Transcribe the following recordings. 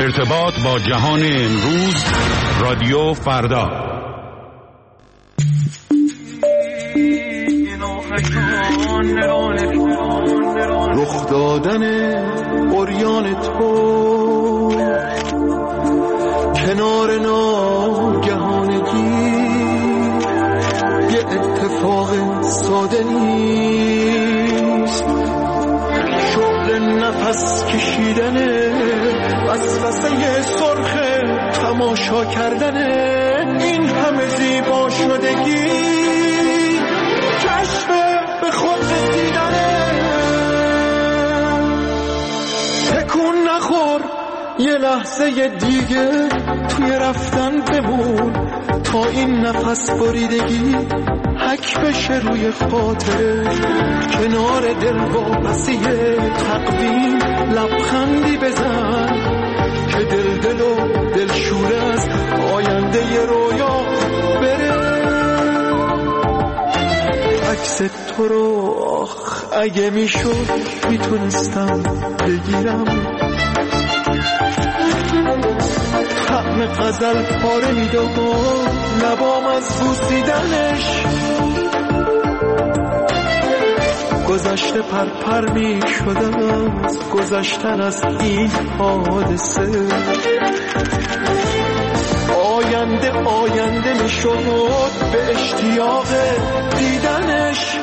ارتباط با جهان امروز، رادیو فردا. رخ دادن عریان تو کنار ناگهانگی یه اتفاق ساده نیست، شغل نفس کشیدنه، وسوسه سرخ تماشا کردنه، این همه زیبا شدگی کشف به خود رسیدنه. تکون نخور، یه لحظه دیگه توی رفتن بمون تا این نفس بریدگی حک بشه روی خاطره. کنار دل واپسی تقویم لبخندی بزن که دل و دلشوره از آینده رویا بره. عکس تو رو اگه میشد میتونستم بگیرم، طعم غزل پاره میداد لبام از بوسیدنش. گذشته پرپر میشدم از گذشتن از این حادثه. آینده میشد به اشتیاق دیدنش.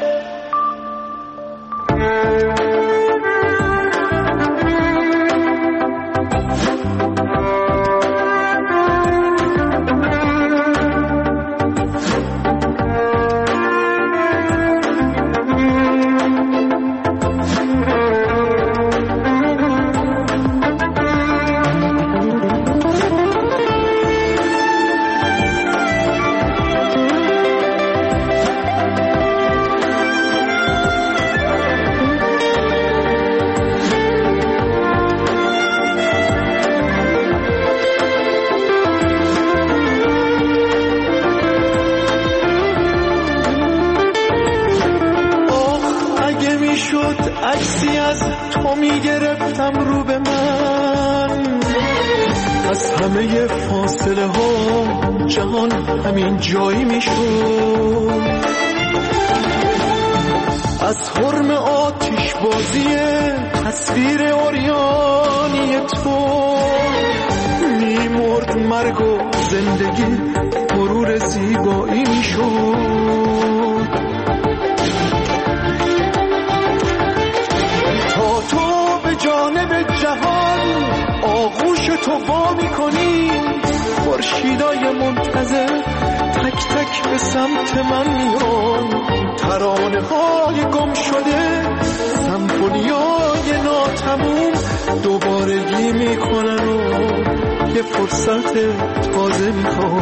عکسی از تو میگرفتم رو به من، از همه فاصله ها جهان همین جایی میشد. از حرم آتش بازی تصویر عریانی تو میمرد مرگ و زندگی مرور زیبایی میشد. جانب جهان آغوش تو وا می‌کنی، خورشیدای منتظر تک تک به سمت من میان، ترانه‌های گم شده سمفونیای ناتموم دوبارگی میکنن و یه فرصت تازه میخوان.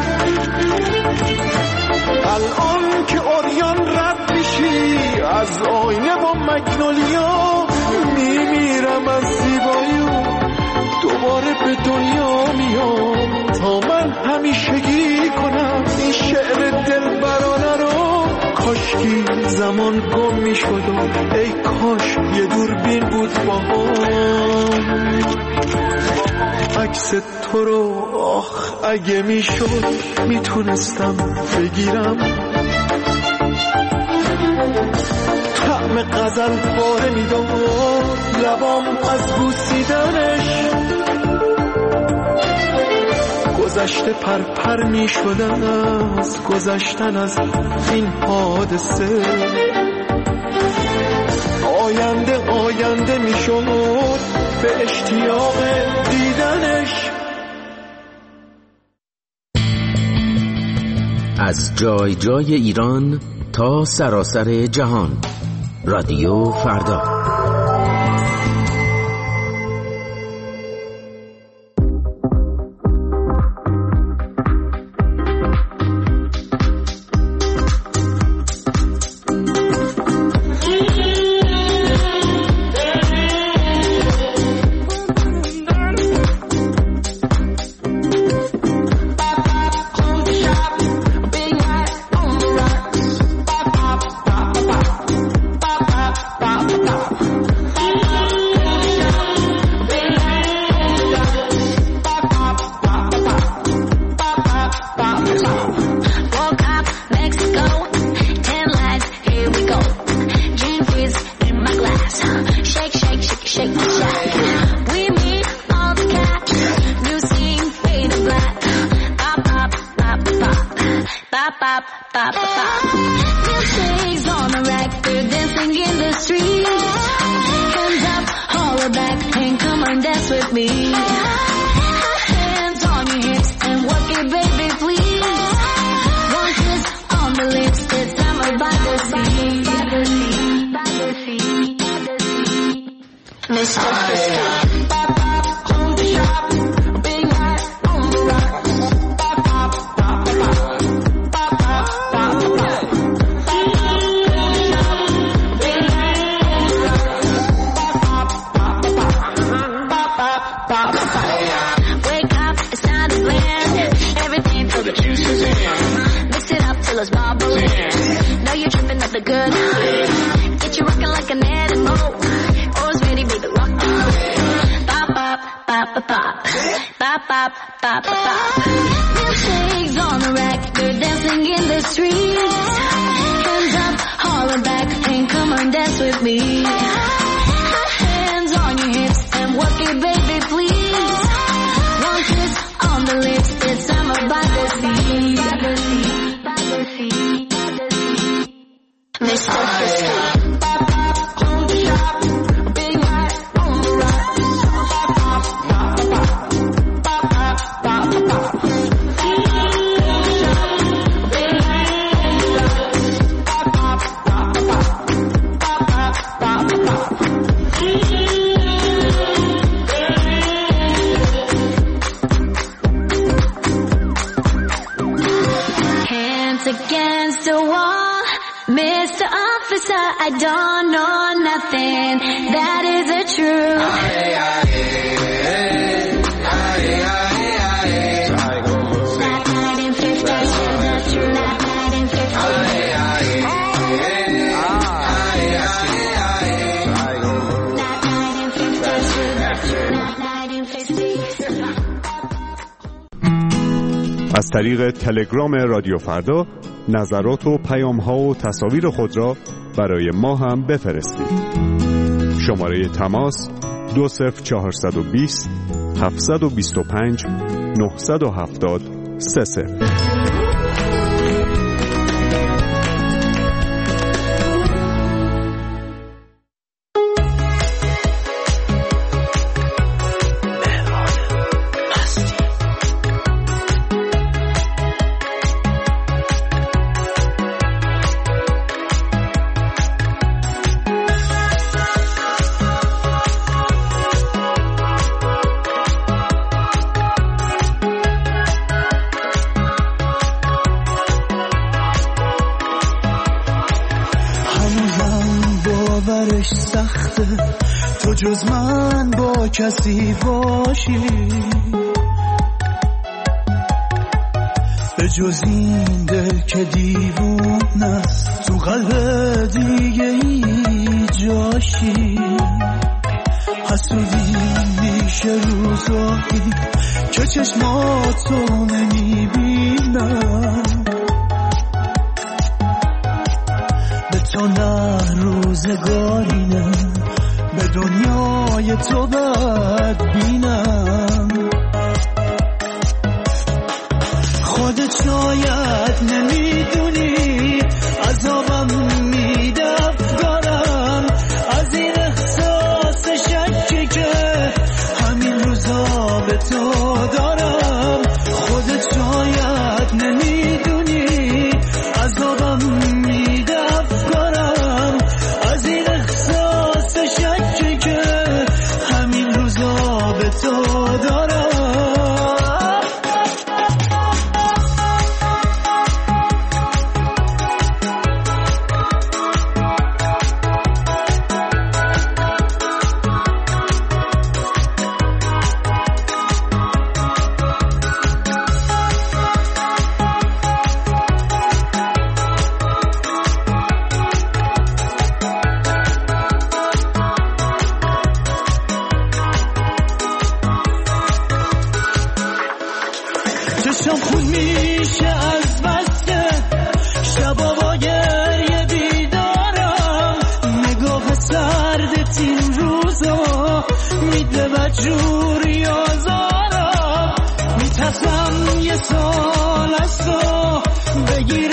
الان که عریان رد میشی از آینه با مگنولیا، میمیرم از زیبایی و دوباره به دنیا میام تا من همیشگی کنم این شعر دلبرانه رو. کاشکی زمان گم میشد و ای کاش یه دوربین بود با هم. عکس تو رو اگه میشد میتونستم بگیرم، طعم غزل پاره میداد لبام از بوسیدنش. گذشته پرپر میشدن از گذشتن از این حادثه. آینده میشد به اشتیاق دیدنش. از جای جای ایران تا سراسر جهان، رادیو فردا. Bop, bop, bop, bop. Milkshakes on the rack, they're dancing in the street. Hands up, holler back, and come on, dance with me. Hands on your hips, and work it, baby, please. One kiss on the lips, it's summer by the sea. By the sea, by the sea, by the sea. Mr. Frisco. Bop, bop, hold the shop. Big hat on the rock. Bop, bop, bop, bop. Bop, bop, bop, bop. Wake up, it's time to blend. Everything till the juice is in. Mix it up till it's bubbling. Know you're tripping up the good. Get you rocking like an animal. Always ready, baby, rock the bop, bop, bop, bop, bop. Bop, bop, bop, bop, bop. Milkshakes on the rack, they're dancing in the streets. Hands up, holler back, and come on, dance with me. Hands on your hips, and work it, baby, please. One kiss on the lips, it's summer by the sea. By the sea, by the sea, by the sea. Mr. Frisco. Bop, bop, hold the shop. Big hat on the rock. Bop, bop, bop, bop. Bop, bop, bop, bop. Big hat on the rock. Bop, bop, bop, bop. Bop, bop, bop, bop. Hands against the wall, Mr. Officer, I don't know nothing. That isn't true. That night in 50, that's true. That night in 50. That night in 50, that's true. That night in 50. از طریق تلگرام رادیو فردا نظرات و پیام‌ها و تصاویر خود را برای ما هم بفرستید. شماره تماس 20420 725 970 30. سخته تو جز من با کسی باشی، به جز این دل که دیوونه است تو قلب دیگه ای جاشی. حسودی میشه روزایی که چشماتو نمیبینم، به تو نه روزگاری نه، به دنیای تو بدبینم. خودت شاید نمیدونی عذابم میده افکارم از این احساس شکی که همین روزا به تو دارم. خودت شاید نمیدونی عذابم میده افکارم از این احساس شکی که همین روزا به تو دارم. چشم خون میشه از بسته شبا با گریه بیدارم، نگاه سردت این روزا میده بدجوری آزارم. میترسم یه سال از تو بگیر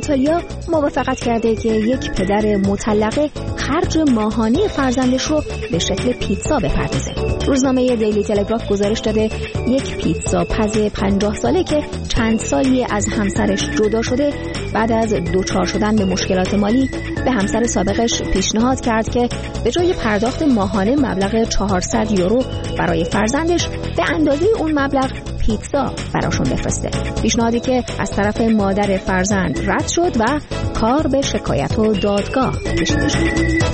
ایتالیا موافقت کرده که یک پدر مطلقه خرج ماهانه فرزندش رو به شکل پیتزا بپردازه. روزنامه دیلی تلگراف گزارش داده یک پیتزا پز 50 ساله که چند سالی از همسرش جدا شده بعد از دوچار شدن به مشکلات مالی به همسر سابقش پیشنهاد کرد که به جای پرداخت ماهانه مبلغ 400 یورو برای فرزندش به اندازه اون مبلغ پیتزا براشون بفرسته. پیشنهادی که از طرف مادر فرزند رد شد و کار به شکایت و دادگاه کشیده شد.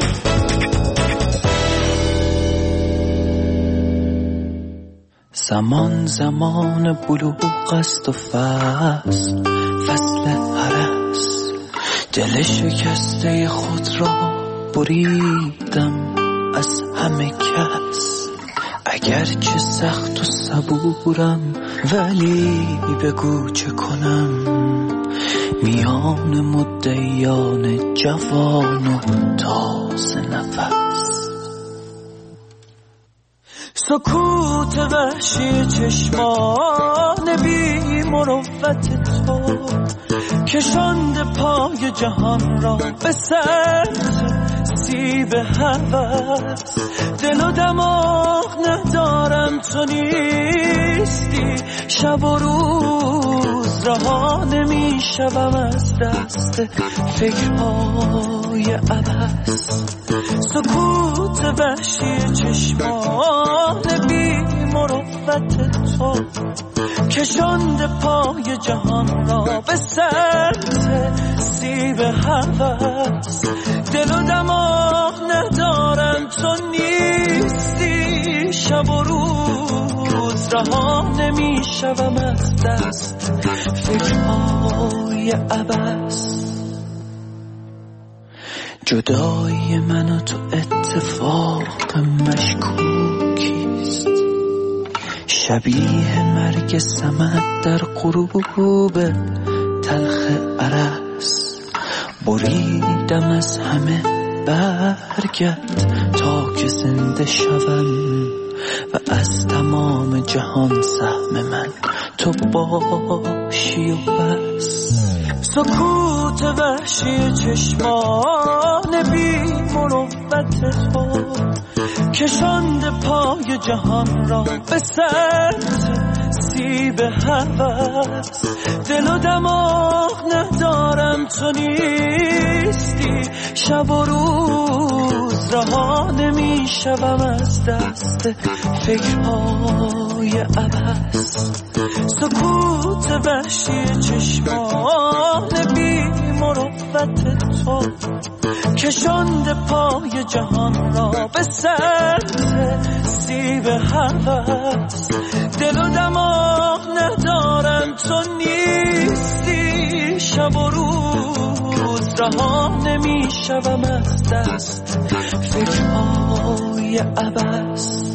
زمان بلوغ است و فصل هرس، دل شکسته خود را بریدم از همه کس. اگرچه سخت و صبورم ولی بگو چه کنم، میان مدعیان جوان و تازه نفس. سکوت وحشی چشمان بی مروت تو کشاند پای جهان را به سطح سیب هوس. دل و دماغ ندارم تو نیستی، شب و روز رها نمی شوم از دست فکرهای عبث. سکوت وحشی چشمان بی مروت تو کشاند پای جهان را به سطح سیب هوس. دل و دماغ ندارم تو نیستی، شب و روز رها نمی شوم از دست فکرهای عبث. جدایی من و تو اتفاق مشکوکیست، شبیه مرگ سمت در غروب تلخ ارس. بریدم از همه برگت تا که زنده شوم و از تمام جهان سهم من تو باشی و بس. سکوت وحشی چشمان بی مروت تو کشاند پای جهان را به سطح سیب هوس. دل و دماغ ندارم تو نیستی، شب و روز رها نمی شوم از دست فکرهای عبث. سکوت وحشی چشمان بی مروت تو کشاند پای جهان را به سطح سیب هوس. دل و دماغ ندارم تو نیستی، شب و روز رها نمی شوم از دست فکرهای عبث.